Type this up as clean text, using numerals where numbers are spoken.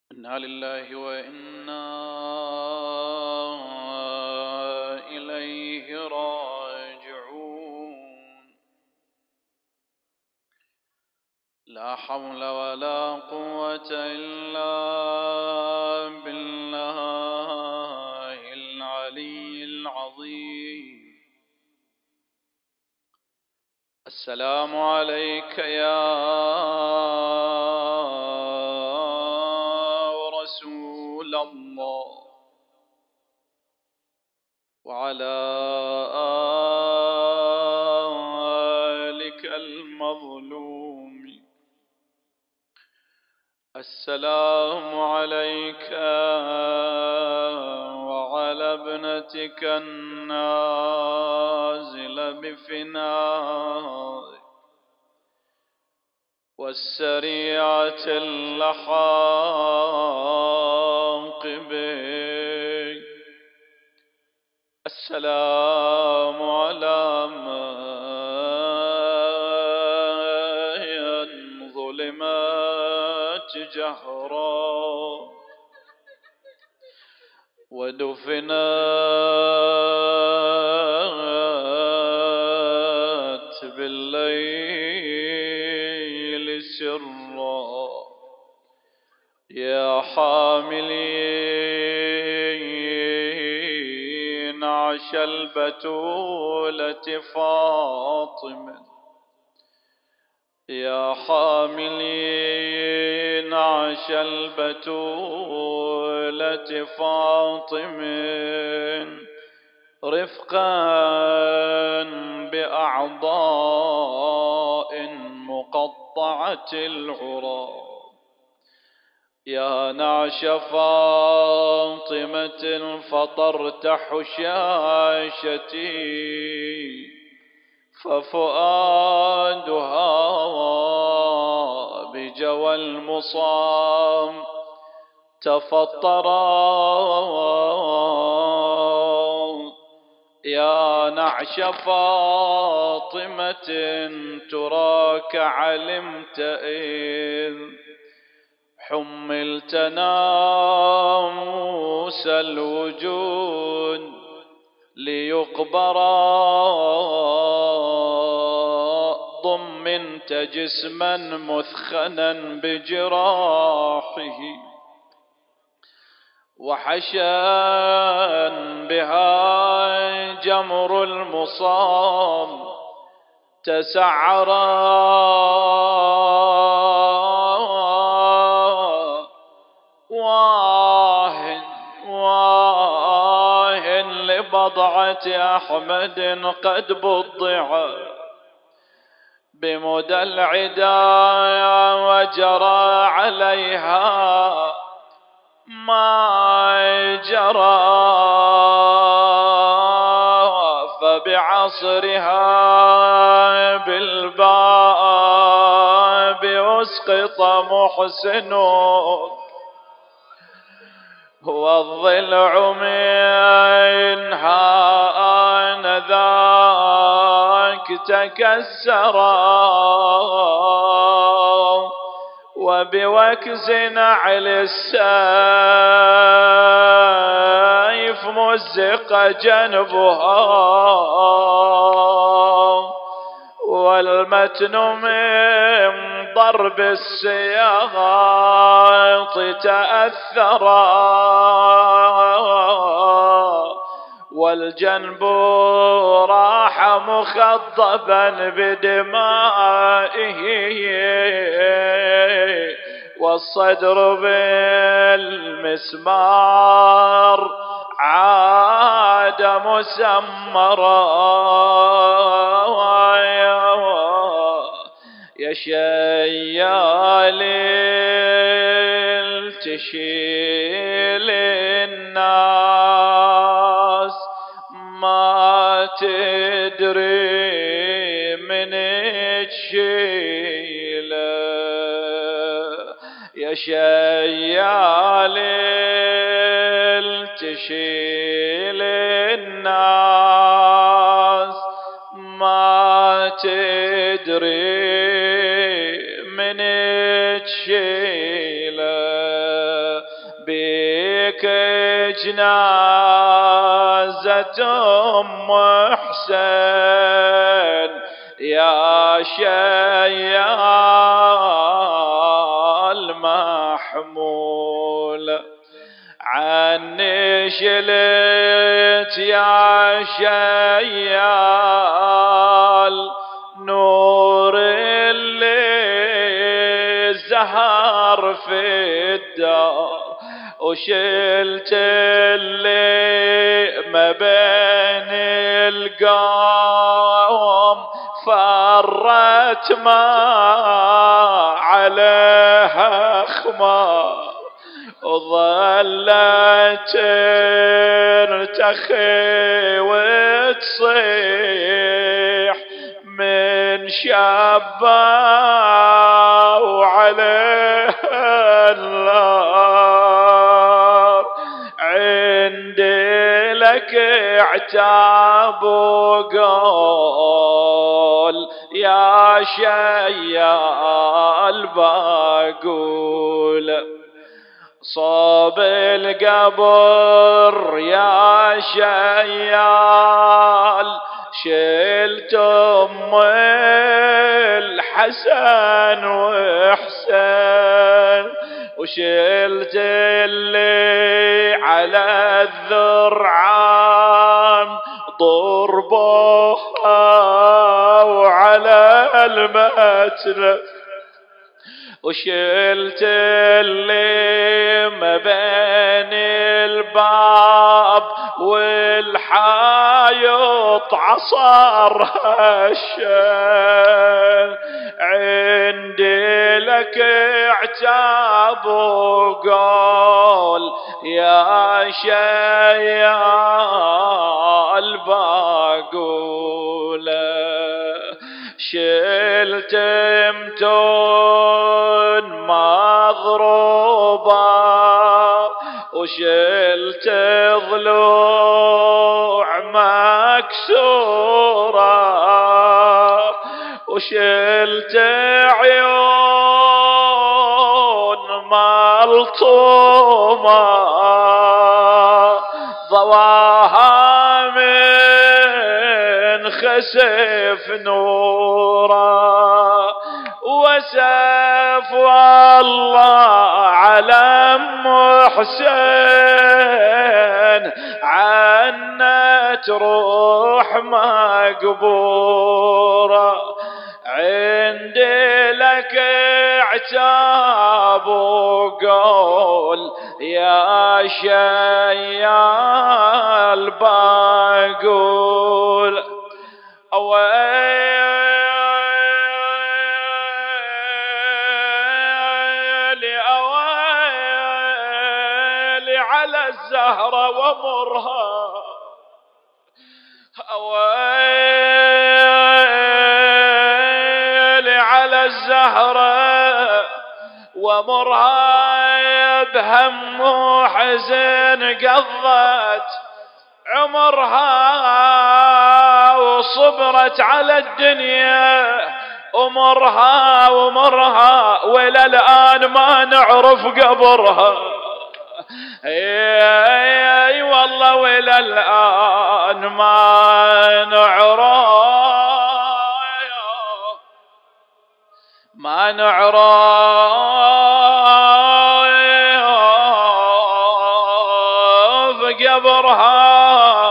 إنا لله وإنا إليه راجعون. لا حول ولا قوة إلا بالله العلي العظيم. السلام عليك يا رسول الله وعلى آلك المظلوم. السلام عليك وعلى ابنتك النازلة بفنائك والسريعة اللحاق بك. السلام على من ظلمات جهرا ودفنات بالليل سرا. يا حاملين عش البتولة فاطمة، يا حاملين عش البتولة فاطمة رفقا بأعضاء مقطعة العرى. يا نعش فاطمة فطرت حشاشتي ففؤادها بجوى المصام تفطرا. يا نعش فاطمة تراك علمت إذ حملت ناموس الوجود ليقبرا. ضمنت جسما مثخنا بجراحه وحشا بها جمر المصاب تسعرا. واه لبضعة أحمد قد بضع بمدى العدا وجرى عليها ما جرى. فبعصرها بالباب أسقط محسن والضلع منها آنذاك تكسرا. وبوكز نعل السيف مزق جنبها والمتن من ضرب السياط تأثرا. والجنب راح مخضبا بدمائه والصدر بالمسمار عاد مسمرا. يا شيال تشيل الناس ما تدري من تشيله. يا شيال تشيل الناس ما تدري من تشيله. بك جنازة أم حسين يا شيال محمول، عني شلت يا شيال نور اللي زهر في الدار، وشلت اللي ما بين القوم فرت ما عليها خمار، وظلت ترتخي وتصيح من شابة وعليها النار. عندي لك اعتاب وقول يا شيال بقول، صوب القبر يا شيال شلت أم الحسن وحسين، وشلت اللي على الذرعان ضربوها وعلى المتن، وشلت اللي ما بين الباب والحايط عصارها الشين. عندي لك اعتاب وقول يا شيال بقول، شلت متون مضروبة وشلت ضلوع مكسورة، وشلت عيون ملطومة ضواها من خسف نورا، وسيف والله على أم حسين عنت روح مقبورة. عندي لك اعتاب وقول يا شيال بقول، أويلي أويلي على الزهرة ومرها، أويلي على الزهرة ومرها بهم وحزن قضت عمرها وصبرت على الدنيا ومرها وإلى الآن ما نعرف قبرها. اي والله وإلى الآن ما نعرف قبرها.